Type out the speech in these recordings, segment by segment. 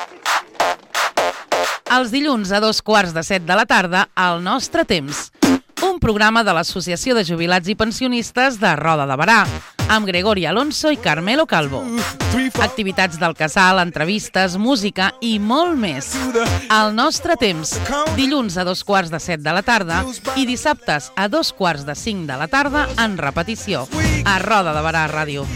Els dilluns a 2:15 de la tarda, El nostre temps. Un programa de l'Associació de Jubilats i Pensionistes de Roda de Berà, amb Gregori Alonso i Carmelo Calvo. Activitats del casal, entrevistes, música i molt més. El nostre temps, dilluns a 2:15 de la tarda i dissabtes a 2:45 de la tarda en repetició, a Roda de Berà Ràdio.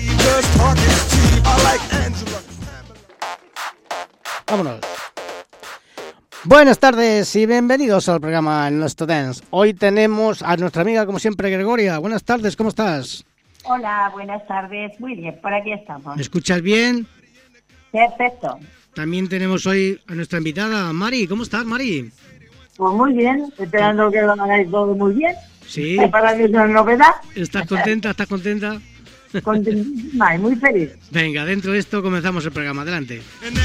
Vámonos. Buenas tardes y bienvenidos al programa El Nuestro Dance. Hoy tenemos a nuestra amiga, como siempre, Gregoria. Buenas tardes, ¿cómo estás? Hola, buenas tardes. Muy bien, por aquí estamos. ¿Me escuchas bien? Perfecto. También tenemos hoy a nuestra invitada, Mari. ¿Cómo estás, Mari? Pues muy bien, esperando que lo hagáis todo muy bien. Sí. Para mí es una novedad. ¿Estás contenta? ¿Estás contenta? Contentísima y muy feliz. Venga, dentro de esto comenzamos el programa. Adelante.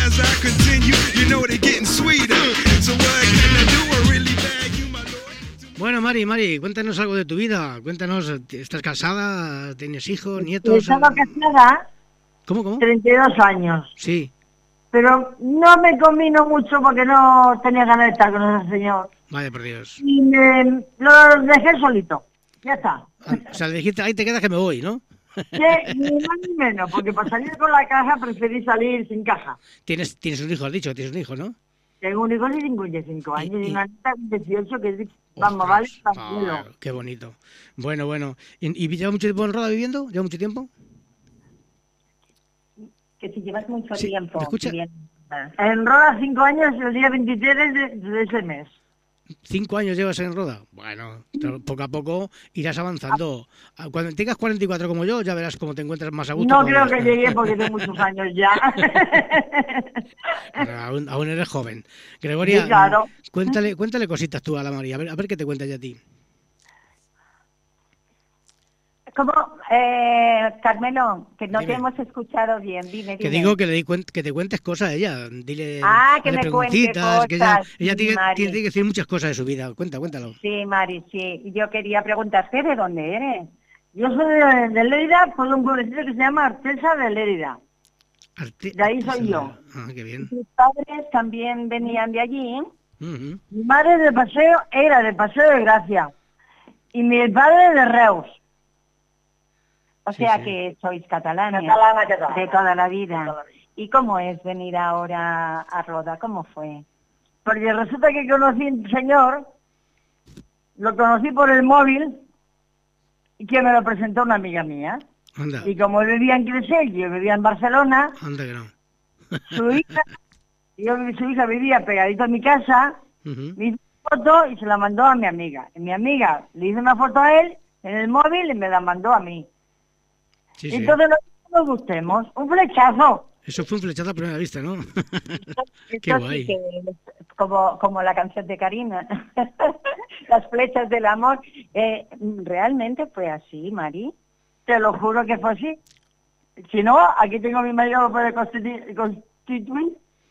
Bueno, Mari, cuéntanos algo de tu vida. Cuéntanos, ¿estás casada? ¿Tienes hijos, nietos? Estaba casada. ¿Cómo? 32 años. Sí. Pero no me combino mucho porque no tenía ganas de estar con ese señor. Vaya por Dios. Y lo dejé solito. Ya está. O sea, le dijiste, ahí te quedas que me voy, ¿no? Sí, ni más ni menos, porque para salir con la caja preferí salir sin caja. Tienes un hijo, has dicho que tienes un hijo, ¿no? Tengo un hijo de 55 años y una nieta de 18 que es, vamos, vale, qué bonito. Bueno. ¿Y lleva mucho tiempo en Roda viviendo? ¿Lleva mucho tiempo? Que si llevas mucho Sí, tiempo. ¿me escucha? En Roda 5 años, el día 23 de ese mes. 5 años llevas en Roda. Bueno, poco a poco irás avanzando. Cuando tengas 44 como yo, ya verás cómo te encuentras más a gusto. No creo que llegue porque tengo muchos años ya. Bueno, aún eres joven. Gregoria, sí, claro. Cuéntale cositas tú a la María. A ver qué te cuenta ella a ti. ¿Cómo? Carmelo, que no Dime. te hemos escuchado bien. Dime. Que digo que te cuentes cosas a ella. Dile, que me cuente preguntitas, que cosas. ella Sí, tiene que decir muchas cosas de su vida. Cuéntalo. Sí, Mari, sí. Yo quería preguntarte de dónde eres. Yo soy de Lérida, por un pueblecito que se llama Artesa de Lérida. De ahí soy yo. Ah, qué bien. Mis padres también venían de allí. Uh-huh. Mi madre era de Paseo de Gracia. Y mi padre de Reus. O sea que sois catalanes. Catalana. De toda la vida. ¿Y cómo es venir ahora a Roda? ¿Cómo fue? Porque resulta que conocí a un señor, lo conocí por el móvil, y que me lo presentó una amiga mía. Anda. Y como él vivía en Creixell, yo vivía en Barcelona, Anda que no. su hija vivía pegadito a mi casa, Uh-huh. me hizo una foto y se la mandó a mi amiga. Y mi amiga le hizo una foto a él en el móvil y me la mandó a mí. Sí. Entonces nos gustemos. Un flechazo. Eso fue un flechazo a primera vista, ¿no? Esto Qué guay. sí que es como la canción de Karina. Las flechas del amor. ¿Realmente fue así, Mari? Te lo juro que fue así. Si no, aquí tengo a mi marido, lo puede constituir.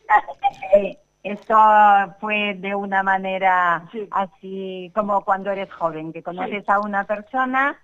Esto fue de una manera así como cuando eres joven, que conoces a una persona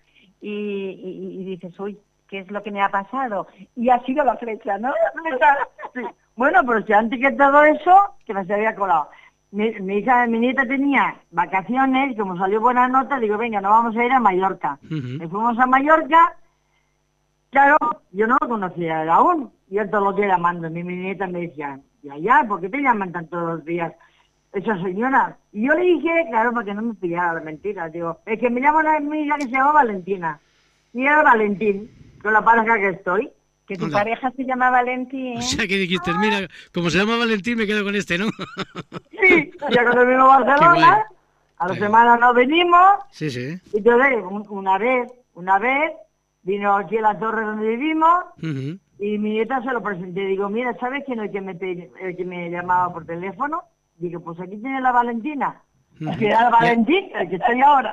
y dices, uy, ¿qué es lo que me ha pasado? Y ha sido la flecha, ¿no? Sí. Bueno, pero si antes que todo eso, que me se había colado. Mi nieta tenía vacaciones, y como salió buena nota, digo, venga, nos vamos a ir a Mallorca. Uh-huh. Y fuimos a Mallorca, claro, yo no lo conocía a él aún, y él todo lo que llamando, mi nieta me decía, ya, ¿por qué te llaman tantos los días esa señora? Y yo le dije, claro, porque no me pillara la mentira, digo, es que me llama una amiga que se llama Valentina, y era Valentín, con la pareja que estoy. Que tu pareja se llama Valentín. O sea que dijiste, mira, como se llama Valentín me quedo con este, ¿no? Sí, ya cuando vino a Barcelona, a la semana nos venimos. Sí. Y entonces, una vez, vino aquí a la torre donde vivimos, Uh-huh. y mi nieta se lo presenté. Digo, mira, ¿sabes quién es el que me llamaba por teléfono? Digo, pues aquí tiene la Valentina. Uh-huh. Que era Valentín, el que estoy ahora.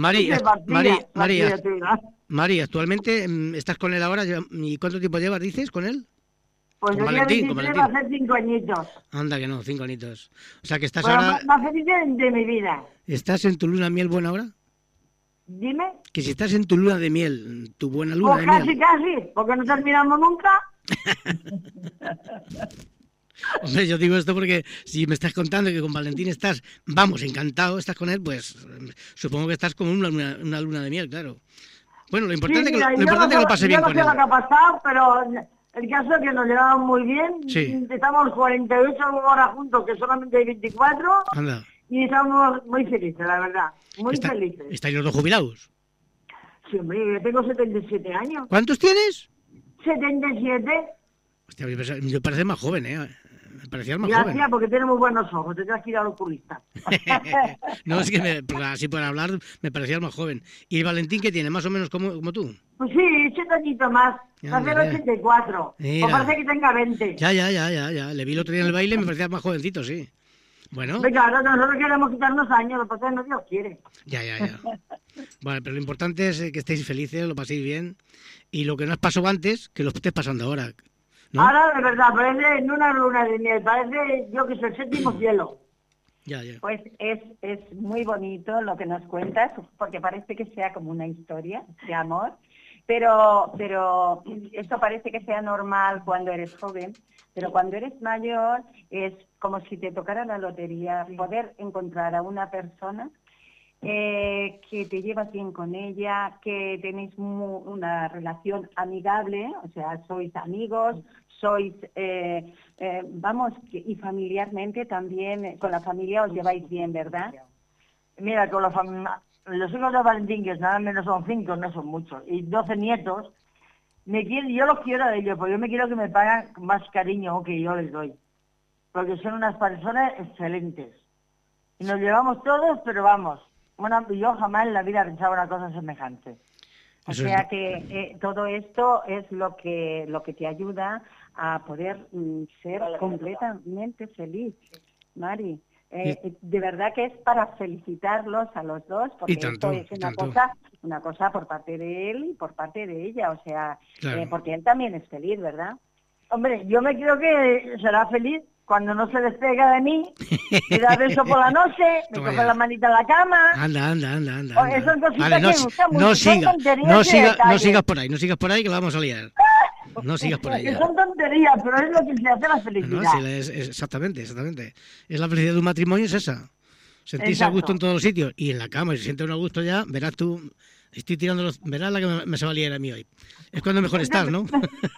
Mari, actualmente estás con él ahora, ¿y cuánto tiempo llevas, dices, con él? Pues con el día 23 va a ser 5 añitos. Anda que no, 5 añitos. O sea que estás bueno, ahora... más feliz de mi vida. ¿Estás en tu luna de miel buena hora? Dime. Que si estás en tu luna de miel, tu buena luna pues de miel. Casi, porque no terminamos nunca. Hombre, yo digo esto porque si me estás contando que con Valentín estás, vamos, encantado, estás con él, pues supongo que estás como una luna de miel, claro. Bueno, lo importante, Sí, mira, es que lo pase bien con él. Yo no sé lo que ha pasado, pero el caso es que nos llevamos muy bien. Sí. Estamos 48 horas juntos, que solamente hay 24. Anda. Y estamos muy felices, la verdad. Muy felices. ¿Estáis los dos jubilados? Sí, hombre, yo tengo 77 años. ¿Cuántos tienes? 77. Hostia, me parece más joven, ¿eh? Me parecía más Gracias, joven. porque tiene muy buenos ojos. Te tienes que ir al oculista. No, es que así por hablar me parecía más joven. ¿Y el Valentín qué tiene? ¿Más o menos como tú? Pues sí, 8 añitos más. Hace 84. Mira. O parece que tenga 20. Ya. Le vi el otro día en el baile y me parecía más jovencito, sí. Bueno. Venga, ahora nosotros queremos quitarnos años, lo que pasa es que no Dios quiere. Ya. Vale, pero lo importante es que estéis felices, lo paséis bien. Y lo que no os pasó antes, que lo estéis pasando ahora, ¿no? Ahora, de verdad, parece en una luna de miel, parece, yo que sé, el séptimo cielo. Ya. Pues es muy bonito lo que nos cuentas, porque parece que sea como una historia de amor, pero esto parece que sea normal cuando eres joven, pero cuando eres mayor es como si te tocara la lotería, poder encontrar a una persona que te llevas bien con ella, que tenéis una relación amigable, o sea, sois amigos, sois, y familiarmente también, con la familia os lleváis bien, ¿verdad? Mira, con los hijos de Valentín, que nada menos son 5, no son muchos, y 12 nietos, yo los quiero a ellos, porque yo me quiero que me pagan más cariño que yo les doy, porque son unas personas excelentes. Y nos llevamos todos, pero vamos, bueno, yo jamás en la vida pensaba una cosa semejante. O sea que todo esto es lo que te ayuda a poder ser completamente feliz, Mari. De verdad que es para felicitarlos a los dos, porque esto es una cosa por parte de él y por parte de ella, o sea, claro. Porque él también es feliz, ¿verdad? Hombre, yo me creo que será feliz cuando no se despega de mí, me da beso por la noche, me coge la manita en la cama. Anda. Esas cositas Vale, que me gustan mucho, no sigas por ahí, que la vamos a liar. No sigas por ahí. Que son tonterías, pero es lo que se hace la felicidad. No, sí, exactamente. Es la felicidad de un matrimonio, es esa. Sentirse a gusto en todos los sitios. Y en la cama, si se siente uno a gusto ya, verás tú, estoy tirando verás la que me se va a liar a mí hoy. Es cuando mejor estás, ¿no?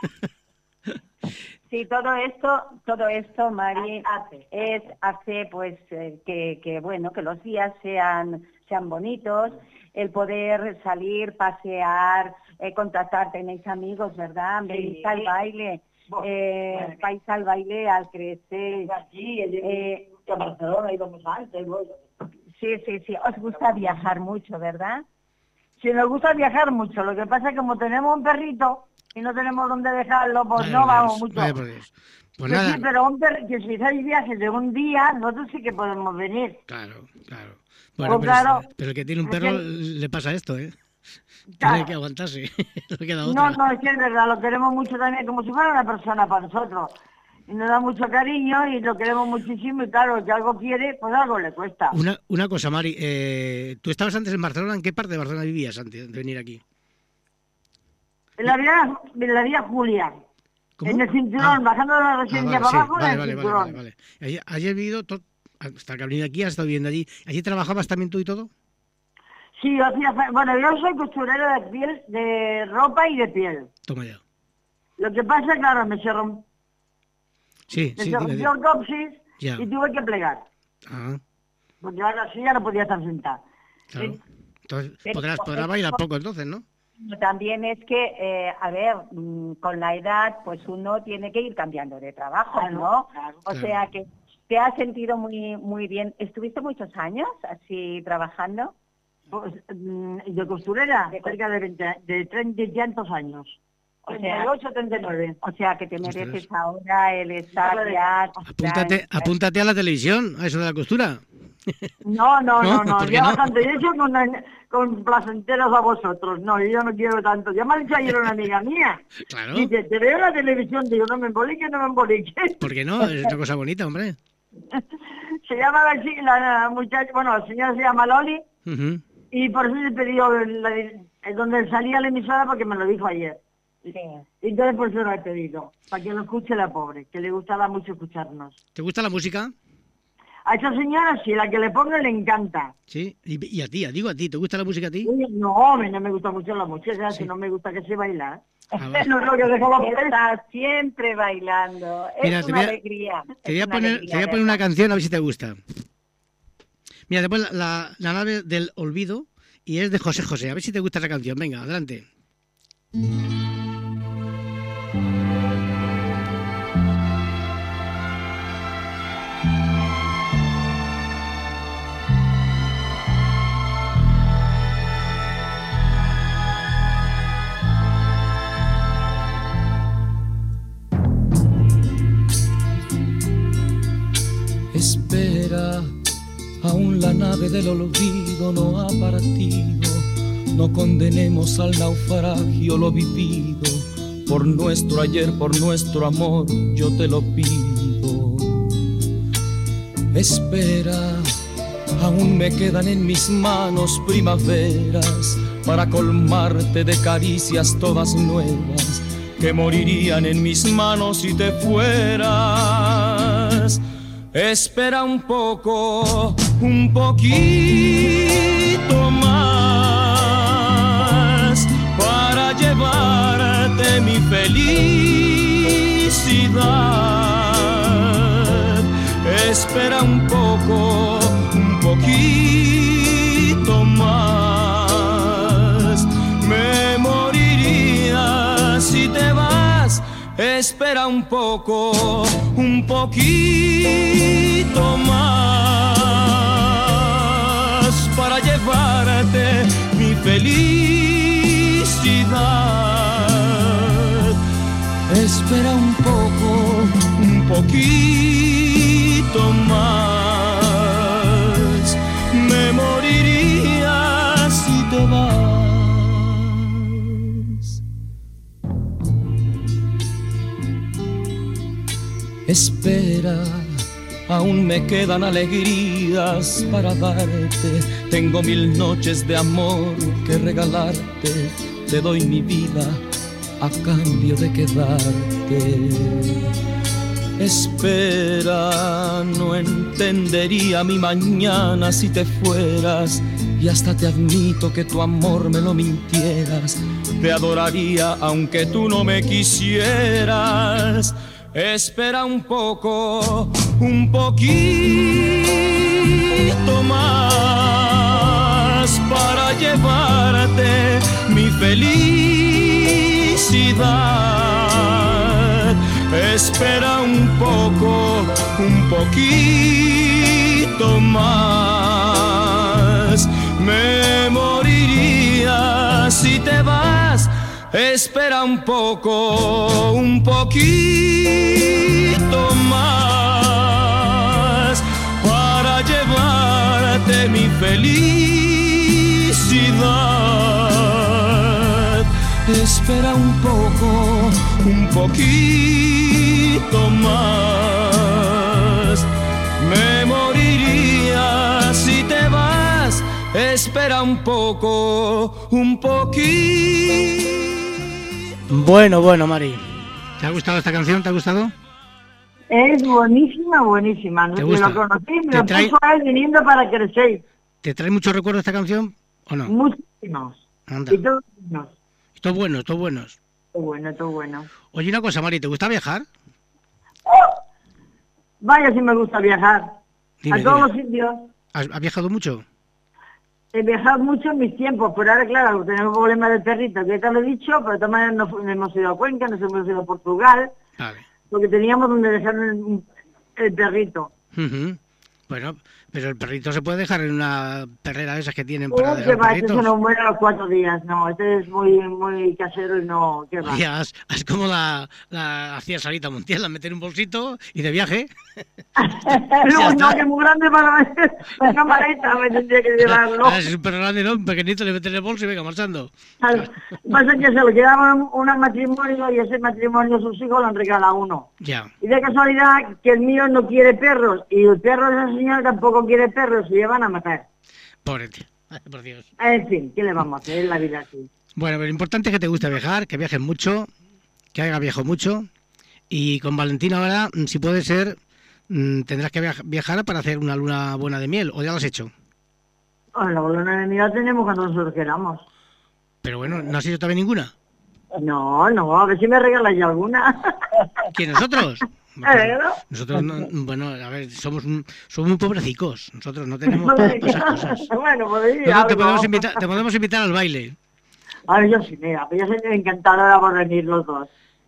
Sí, todo esto, Mari, hace pues que bueno, que los días sean bonitos, el poder salir, pasear, contactar, tenéis amigos, ¿verdad? Venís al baile, vais al baile al crecer. A Barcelona íbamos antes. Sí, os gusta viajar mucho, ¿verdad? Sí, nos gusta viajar mucho, lo que pasa es que como tenemos un perrito y no tenemos dónde dejarlo, pues no vamos mucho. Pues nada. Sí, pero que si hay viajes de un día, nosotros sí que podemos venir. Claro. Bueno, pero el que tiene un perro le pasa esto, ¿eh? Claro. Tiene que aguantarse. No queda otra. No, es que es verdad, lo queremos mucho también, como si fuera una persona para nosotros. Y nos da mucho cariño y lo queremos muchísimo y claro, que algo quiere, pues algo le cuesta. Una cosa, Mari, tú estabas antes en Barcelona, ¿en qué parte de Barcelona vivías antes de venir aquí? En la vía Julia. ¿Cómo? En el cinturón, bajando de la residencia para abajo, en el cinturón. Vale. ¿Allí has vivido, hasta que has venido aquí, has estado viviendo allí? ¿Allí trabajabas también tú y todo? Sí, yo soy costurera de piel, de ropa y de piel. Toma ya. Lo que pasa, claro, me se rompió el coxis y tuve que plegar. Porque ahora sí ya no podía estar sentada. Claro. Entonces podrás bailar poco entonces, ¿no? También es que, con la edad, pues uno tiene que ir cambiando de trabajo, ¿no? Claro. O sea que te has sentido muy muy bien. ¿Estuviste muchos años así trabajando? Pues, de costurera, cerca de 30 y tantos años. O sea, 39. O sea que te mereces ahora el estar ya... Apúntate a la televisión, a eso de la costura. No, ¿por qué ya no? bastante hecho con placenteras a vosotros. No, yo no quiero tanto. Ya me ha dicho ayer una amiga mía. Claro. Dice, te veo en la televisión. Digo, no me embolique. ¿Por qué no? Es una cosa bonita, hombre. Se llama la muchacha, bueno, la señora se llama Loli. Uh-huh. Y por eso le pedí donde salía la emisora porque me lo dijo ayer. Sí. Entonces por eso lo he pedido, para que lo escuche la pobre, que le gustaba mucho escucharnos. ¿Te gusta la música? A esa señora sí, la que le pongo le encanta. Sí. Y a ti, digo a ti, ¿te gusta la música a ti? No, a mí no me gusta mucho la música, sí. No me gusta que se bailar. Vale. No, lo que dejo la Está siempre bailando. Mira, Es una alegría. Te voy a poner una canción a ver si te gusta. Mira, después la nave del olvido y es de José José. A ver si te gusta esa canción. Venga, adelante. Espera, aún la nave del olvido no ha partido. No condenemos al naufragio lo vivido. Por nuestro ayer, por nuestro amor, yo te lo pido. Espera, aún me quedan en mis manos primaveras para colmarte de caricias todas nuevas que morirían en mis manos si te fueras. Espera un poco, un poquito más para llevarte mi felicidad. Espera un poco, un poquito más. Me moriría si te vas. Espera un poco, un poquito más para llevarte mi felicidad. Espera un poco, un poquito más. Me moriría si te vas. Espera, aún me quedan alegrías para darte. Tengo 1000 noches de amor que regalarte. Te doy mi vida a cambio de quedarte. Espera, no entendería mi mañana si te fueras. Y hasta te admito que tu amor me lo mintieras. Te adoraría aunque tú no me quisieras. Espera un poco, un poquito más para llevarte mi felicidad. Espera un poco, un poquito más. Me moriría si te vas. Espera un poco, un poquito más para llevarte mi felicidad. Espera un poco, un poquito más. Me moriría si te vas. Espera un poco, un poquito. Bueno, Mari. ¿Te ha gustado esta canción? ¿Te ha gustado? Es buenísima, buenísima. ¿Te gusta? Me lo conocí, me lo puso a él viniendo para crecer. ¿Te trae muchos recuerdos esta canción o no? Muchísimos. Anda. Y todos buenos. Todos buenos, todos buenos. Todo bueno, todo bueno. Oye, una cosa, Mari, ¿te gusta viajar? Vaya si me gusta viajar. Dime, a todos dime. los sitios. ¿Has viajado mucho? He viajado mucho en mis tiempos, pero ahora, claro, tenemos problemas de perrito, que ya te lo he dicho, pero de todas maneras nos hemos ido a Cuenca, nos hemos ido a Portugal, Vale. porque teníamos donde dejar el perrito. Uh-huh. Bueno, pero el perrito se puede dejar en una perrera de esas que tienen para Que dejar va, este perritos. se nos muere a los 4 días, no, este es muy casero y no, ¿qué va? Ya, es como la hacía Sarita Montiel, la meter en un bolsito y de viaje. No, que es muy grande para meter una maleta, me tendría que llevarlo. Es súper grande, ¿no? Un pequeñito le mete en el bolso y venga marchando. Pasa que se lo llevaban un matrimonio y ese matrimonio sus hijos lo han regalado a uno. Ya. Y de casualidad que el mío no quiere perros y el perro de esa señora tampoco quiere perros y le van a matar. Pobre tío. Ay, por Dios. En fin, ¿qué le vamos a hacer? Es la vida así. Bueno, pero lo importante es que te guste viajar, que viajes mucho, que hagas viajado mucho. Y con Valentín ahora, si puede ser, tendrás que viajar para hacer una luna buena de miel, ¿o ya lo has hecho? La luna de miel la tenemos cuando nosotros queramos. Pero bueno, ¿no has hecho todavía ninguna? No, a ver si me regalas ya alguna. ¿Quién, nosotros? Nosotros, bueno, a ver, somos muy pobrecicos. Nosotros no tenemos esas cosas. Bueno, pues te podemos invitar al baile. A ver, yo sí, mira, yo soy encantadora por venir los dos.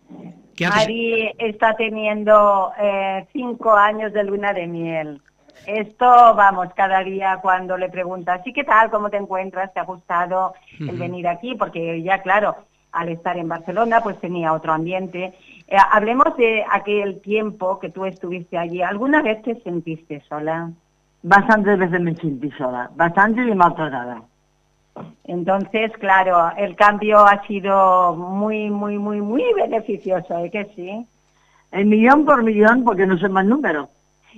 Mari está teniendo 5 años de luna de miel. Esto, vamos, cada día cuando le preguntas, ¿y qué tal? ¿Cómo te encuentras? ¿Te ha gustado el venir aquí? Porque ya, claro, al estar en Barcelona, pues tenía otro ambiente. Hablemos de aquel tiempo que tú estuviste allí. ¿Alguna vez te sentiste sola? Bastantes veces me sentí sola, bastante y maltratada. Entonces, claro, el cambio ha sido muy beneficioso, ¿eh que sí? El millón por millón, porque no son más números.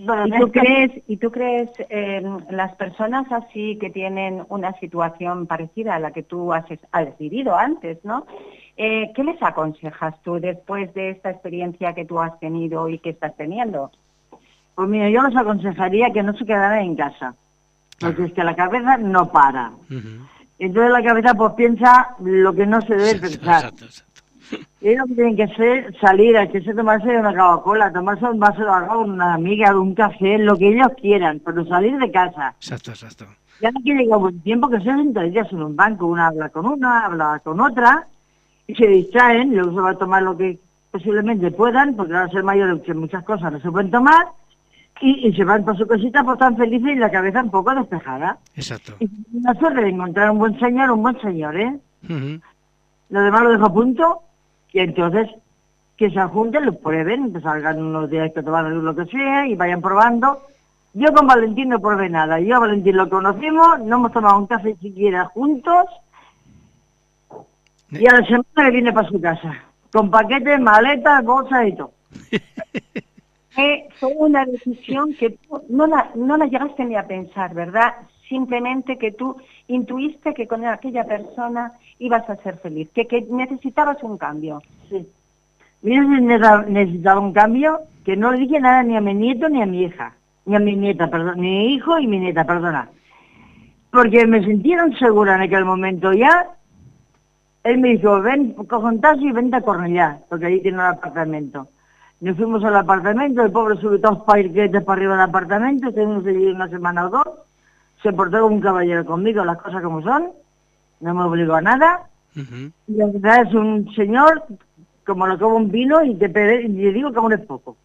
¿Y tú crees las personas así que tienen una situación parecida a la que tú has vivido antes, ¿no? ¿Qué les aconsejas tú después de esta experiencia que tú has tenido y que estás teniendo? Pues mira, yo les aconsejaría que no se quedaran en casa, porque es que la cabeza no para. Entonces la cabeza pues piensa lo que no se debe pensar. Exacto. Ellos tienen que salir, a que se tomarse una Coca-Cola, tomarse un vaso de agua con una amiga, un café, lo que ellos quieran, pero salir de casa. Exacto. Ya no quiere llegar buen tiempo que se sientan ellas en un banco, una habla con una, habla con otra, y se distraen, luego se va a tomar lo que posiblemente puedan, porque van a ser mayores que muchas cosas no se pueden tomar, y se van por su cosita, pues tan felices y la cabeza un poco despejada. Exacto. Y una suerte de encontrar un buen señor, ¿eh? Lo demás lo dejo a punto, y entonces que se junten, lo prueben, que salgan unos días que toman lo que sea y vayan probando. Yo con Valentín no probé nada, yo a Valentín lo conocimos, no hemos tomado un café siquiera juntos, y a la semana que viene para su casa, con paquetes, maletas, bolsas y todo. Fue una decisión que tú no la llegaste ni a pensar, ¿verdad? Simplemente que tú intuiste que con aquella persona ibas a ser feliz, que necesitabas un cambio. Sí. Mira, necesitaba un cambio, que no le dije nada ni a mi nieto ni a mi hija, ni a mi nieta, perdón, mi hijo y mi nieta, perdona. Porque me sentieron segura en aquel momento ya. Él me dijo, ven, coge un taxi y vente a Cornellá, porque ahí tiene un apartamento. Nos fuimos al apartamento, el pobre subió todos paquetes para arriba del apartamento, estuvimos allí una semana o dos, se portó como un caballero conmigo, las cosas como son, no me obligó a nada, y la verdad es un señor, como lo como un vino, y te digo que aún es poco.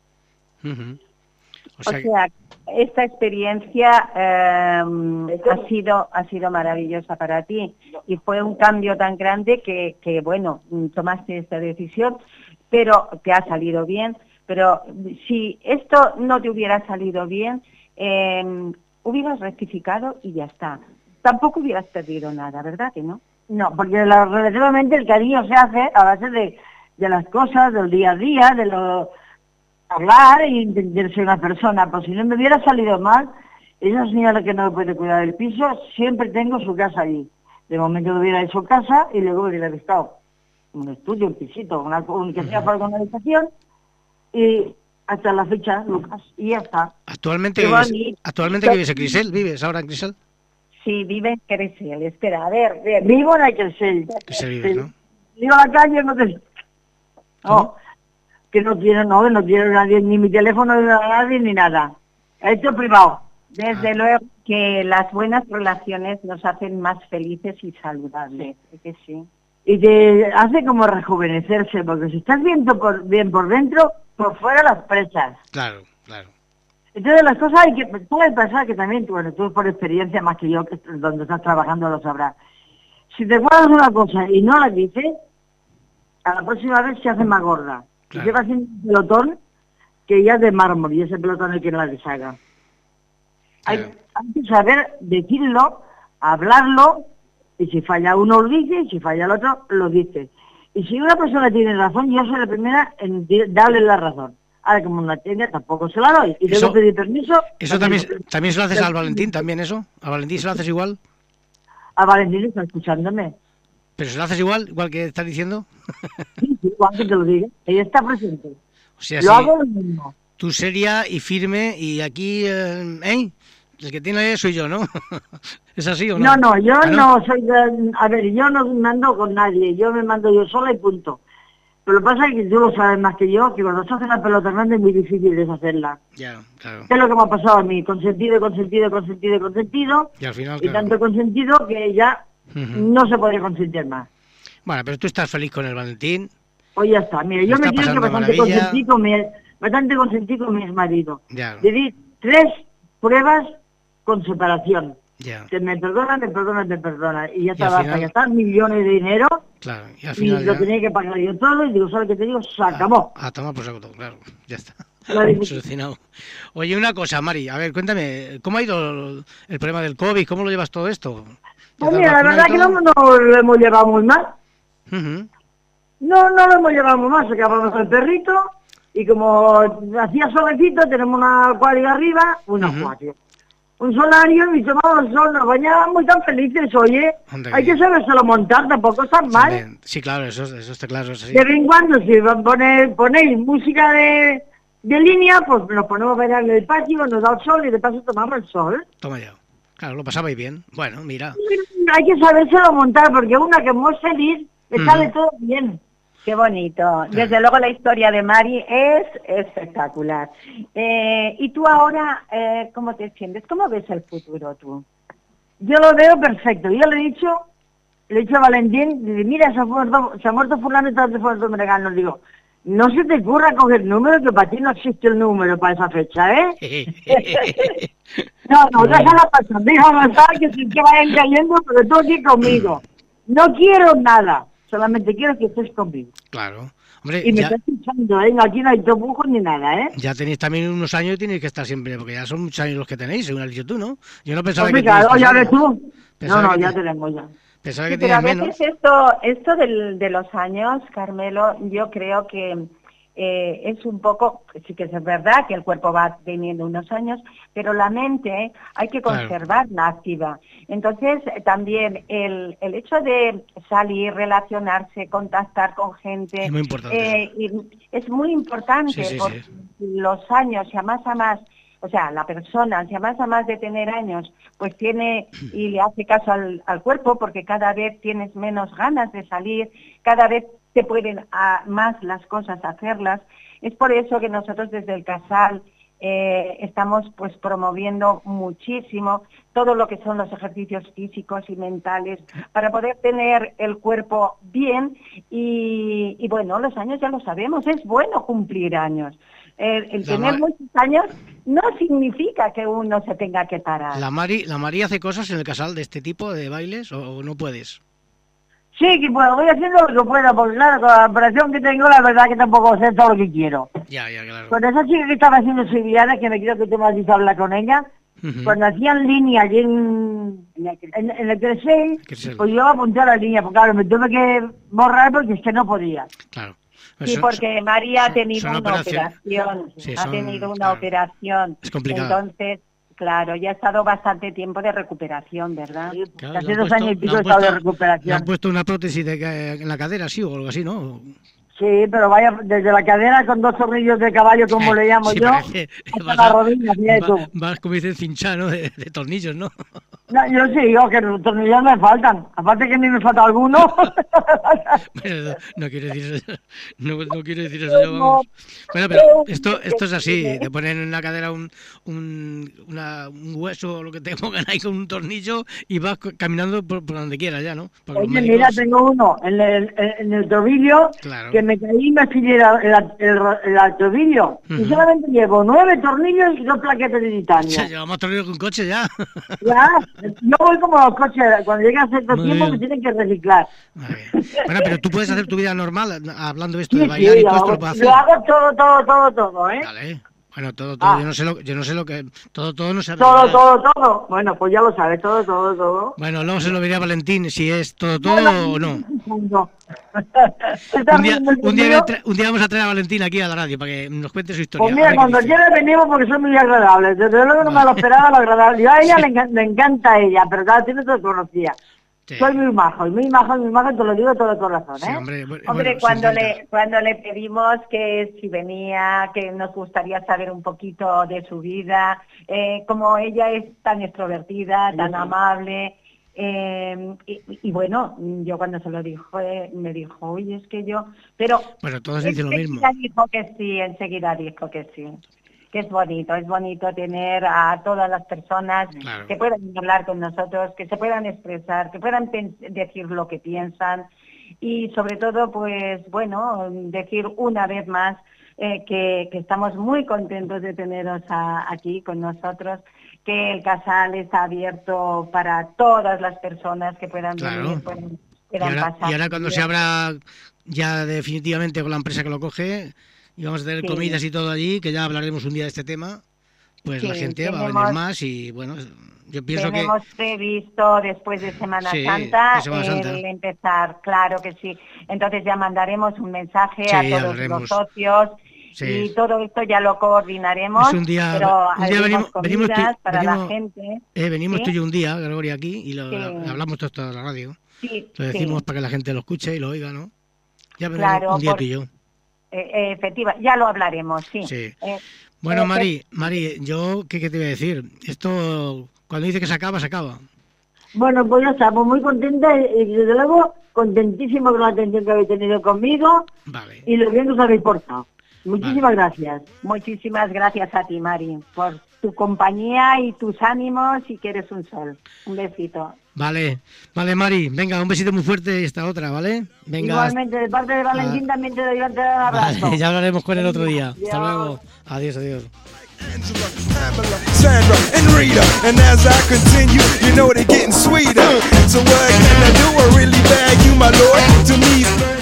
O sea, esta experiencia ha sido maravillosa para ti, y fue un cambio tan grande que bueno, tomaste esta decisión, pero te ha salido bien. Pero si esto no te hubiera salido bien, hubieras rectificado y ya está. Tampoco hubieras perdido nada, ¿verdad que no? No, porque relativamente el cariño se hace a base de las cosas, del día a día, de lo hablar y entenderse una persona. Pues si no me hubiera salido mal, esa señora que no puede cuidar el piso, siempre tengo su casa allí. De momento hubiera hecho casa y luego hubiera estado un estudio, un pisito, que sea para una habitación, y hasta la fecha, Lucas, y ya está. ¿Actualmente vives en Crisel? ¿Vives ahora en Crisel? Sí, vive en Crisel. Espera, a ver. Vivo en Crisel. Crisel vives, ¿no? Vivo a la calle, no te... No, que no tiene nadie, ni mi teléfono de nadie, ni nada. Esto es privado. Desde luego que las buenas relaciones nos hacen más felices y saludables. Sí. Que sí. Y te hace como rejuvenecerse, porque si estás bien por dentro, por fuera las presas. Claro. Entonces las cosas hay que pensar que también, bueno, tú por experiencia más que yo, que donde estás trabajando lo sabrás. Si te guardas una cosa y no la dices, a la próxima vez se hace más gorda. Claro. Y llevas un pelotón que ya es de mármol, y ese pelotón hay quien la deshaga. Claro. Hay que saber decirlo, hablarlo, y si falla uno lo dice, y si falla el otro lo dice. Y si una persona tiene razón, yo soy la primera en darle la razón. Ahora, como no la tiene, tampoco se la doy. Y luego pedir permiso... ¿Eso también se lo haces al Valentín, también eso? ¿A Valentín se lo haces igual? A Valentín está escuchándome. ¿Pero se lo haces igual que estás diciendo? Sí, igual que te lo diga. Ella está presente. O sea, Lo hago lo mismo. Tú seria y firme y aquí, el que tiene soy yo, ¿no? ¿Es así o no? No, yo no soy a ver, yo no mando con nadie, yo me mando yo sola y punto. Pero lo que pasa es que tú lo sabes más que yo, que cuando se hace la pelota grande es muy difícil deshacerla. Ya, claro. Es lo que me ha pasado a mí, consentido, y al final, y tanto consentido que ya no se podría consentir más. Bueno, pero tú estás feliz con el Valentín. Pues ya está, mira, yo me quiero que bastante consentí con mi exmarido. Ya. Le di 3 pruebas con separación. Ya. Que me perdona. Y ya estaba hasta gastar millones de dinero. Claro, y al final lo tenía que pagar yo todo. Y digo, ¿sabes qué te digo? Se acabó. Toma por saco, claro, ya está. Solucionado. Oye, una cosa, Mari, a ver, cuéntame, ¿cómo ha ido el problema del COVID? ¿Cómo lo llevas todo esto? Pues mira, la verdad que no lo hemos llevado muy mal. No lo hemos llevado muy mal, sacábamos el perrito y como hacía solecito, tenemos una cuadriga arriba, un solario y tomamos el sol, nos bañábamos tan felices, oye. Hay que sabérselo montar, tampoco está mal. Sí, claro, eso está claro. Sí. De vez en cuando, si ponéis música de línea, pues nos ponemos a bailar en el patio, nos da el sol y de paso tomamos el sol. Toma ya. Claro, lo pasabais bien. Bueno, mira. Hay que sabérselo montar, porque una que es muy feliz, le sale todo bien. Qué bonito. Desde luego la historia de Mari es espectacular. Y tú ahora, ¿cómo te sientes? ¿Cómo ves el futuro tú? Yo lo veo perfecto. Yo le he dicho a Valentín, mira, se ha muerto fulano y tal, se ha muerto Menegano. Le digo, no se te ocurra coger el número, que para ti no existe el número para esa fecha, ¿eh? No, déjala pasar, que vayan cayendo, pero tú aquí conmigo. No quiero nada. Solamente quiero que estés conmigo. Claro. Hombre, y me estás escuchando, ¿eh? Aquí no hay tobujos ni nada, ¿eh? Ya tenéis también unos años y tenéis que estar siempre, porque ya son muchos años los que tenéis, según has dicho tú, ¿no? Yo no pensaba que claro, ya ves tú. Ya tenemos ya. Pensaba que pero tenías a veces menos. Esto de los años, Carmelo, yo creo que es un poco, sí que es verdad que el cuerpo va teniendo unos años, pero la mente hay que conservarla activa. Entonces, también el hecho de salir, relacionarse, contactar con gente, es muy importante. Es muy importante porque los años, si a más, o sea, la persona, si a más de tener años, pues tiene y le hace caso al cuerpo, porque cada vez tienes menos ganas de salir, cada vez te pueden más las cosas hacerlas. Es por eso que nosotros desde el Casal estamos pues promoviendo muchísimo todo lo que son los ejercicios físicos y mentales para poder tener el cuerpo bien y bueno, los años ya lo sabemos, es bueno cumplir años. El tener muchos años no significa que uno se tenga que parar. ¿La Mari hace cosas en el Casal de este tipo de bailes o no puedes? Sí, que puedo, voy haciendo lo que pueda, porque claro, con la operación que tengo, la verdad que tampoco sé todo lo que quiero. Ya, claro. Con esa chica que estaba haciendo sevillanas, que me creo que tú me has dicho hablar con ella, cuando hacían línea allí en el Crescent, pues yo apunté a la línea, porque claro, me tuve que borrar porque es que no podía. Claro. Sí, porque María ha tenido una operación, operación. Es complicado. Entonces, claro, ya ha estado bastante tiempo de recuperación, ¿verdad? Claro, hace 2 años y pico he estado de recuperación. Le han puesto una prótesis en la cadera, sí, o algo así, ¿no? Sí, pero vaya, desde la cadera con 2 tornillos de caballo, como le llamo yo, hasta la rodilla, vas, como dicen, cinchano de tornillos, ¿no? No, yo sí digo que los tornillos me faltan, aparte que a mí me falta alguno. Bueno, no quiero decir eso, no quiero decir eso, vamos. Bueno, pero esto es así, te ponen en la cadera un hueso o lo que te pongan ahí con un tornillo y vas caminando por donde quieras ya, ¿no? Oye, mira, tengo uno en el tobillo, claro, que me caí y me afilé el tobillo, y solamente llevo 9 tornillos y 2 plaquetas de titanio. Ya, llevamos tornillos con coche ya. Ya, yo voy como los coches, cuando llega a cierto tiempo me tienen que reciclar. Bueno, pero tú puedes hacer tu vida normal, hablando de esto de bailar y todo esto lo puedes hacer. Yo hago todo, ¿eh? Vale. Bueno, todo, yo no sé lo que... Todo no se... Todo. Bueno, pues ya lo sabes, todo. Bueno, luego se lo diría a Valentín si es todo o no. Un día vamos a traer a Valentín aquí a la radio para que nos cuente su historia. Pues mira, cuando quiera venimos porque son muy agradables. Desde luego no me lo esperaba lo agradable. Yo a ella le encanta a ella, pero claro, tiene todo conocía. Sí. Soy muy majo, te lo digo de todo corazón, ¿eh? Sí, hombre, Cuando le pedimos que si venía, que nos gustaría saber un poquito de su vida, como ella es tan extrovertida, tan amable, y bueno, yo cuando se lo dijo, me dijo, oye, es que yo... Pero bueno, todos dicen lo mismo. Enseguida dijo que sí. Que es bonito tener a todas las personas que puedan hablar con nosotros, que se puedan expresar, que puedan decir lo que piensan y sobre todo, pues bueno, decir una vez más que estamos muy contentos de teneros aquí con nosotros, que el casal está abierto para todas las personas que puedan venir, puedan pasar. Y ahora cuando se abra ya definitivamente con la empresa que lo coge... y vamos a tener comidas y todo allí, que ya hablaremos un día de este tema, pues la gente va a venir más y bueno, yo pienso tenemos previsto después de Semana Santa el empezar, claro que sí. Entonces ya mandaremos un mensaje a todos los socios y todo esto ya lo coordinaremos, es un día, pero venimos para la gente. Venimos tú y yo un día, Gregoria, aquí y lo hablamos toda la radio. Lo decimos para que la gente lo escuche y lo oiga, ¿no? Ya veremos un día tú y yo. Efectiva, ya lo hablaremos, sí. Bueno, Mari, yo, ¿qué te iba a decir? Esto, cuando dice que se acaba, se acaba. Bueno, pues ya estamos muy contentas y desde luego contentísimo con la atención que habéis tenido conmigo y lo bien que os habéis portado. Muchísimas gracias. Muchísimas gracias a ti, Mari, por tu compañía y tus ánimos y que eres un sol. Un besito. Vale, Mari, venga, un besito muy fuerte y esta otra, ¿vale? Venga. Igualmente, de parte de Valentín también te doy un abrazo. Vale, ya hablaremos con él otro día. Hasta luego. Adiós. Angela, Pamela, Sandra, and Rita. And as I continue, you know they're getting sweeter. So what can I do? I really bag you, my lord. To me,